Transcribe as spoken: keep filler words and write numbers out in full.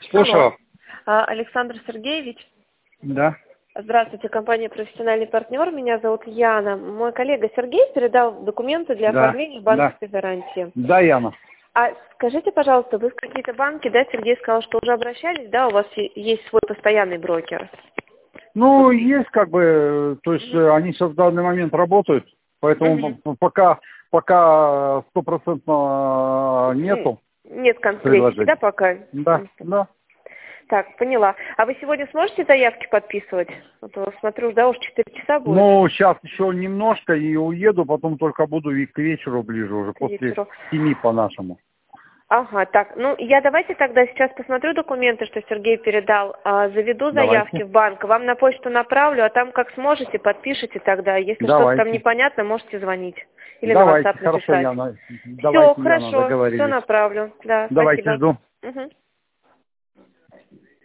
Слушаю. А, Александр Сергеевич. Да. Здравствуйте, компания «Профессиональный партнер». Меня зовут Яна. Мой коллега Сергей передал документы для Да. оформления банковской Да. гарантии. Да, Яна. А скажите, пожалуйста, вы в какие-то банки, да, Сергей сказал, что уже обращались, да, у вас е- есть свой постоянный брокер? Ну, есть как бы, то есть э, они сейчас в данный момент работают, поэтому Мгм. п- пока пока стопроцентно нету Нет конкретики, да, предложений. пока? Да, Мгм. да. Так, поняла. А вы сегодня сможете заявки подписывать? А то смотрю, да, уж четыре часа будет Ну, сейчас еще немножко и уеду, потом только буду и к вечеру ближе, уже к после вечеру. семи по-нашему. Ага, так, ну я давайте тогда сейчас посмотрю документы, что Сергей передал, а, заведу заявки Давайте. в банк, вам на почту направлю, а там как сможете, подпишите тогда. Если что-то там Давайте. непонятно, можете звонить или на Давайте, WhatsApp хорошо, написать. Яна. Все, Давайте, Яна, хорошо, все договорились. направлю. Да, Давайте, спасибо. жду. Угу.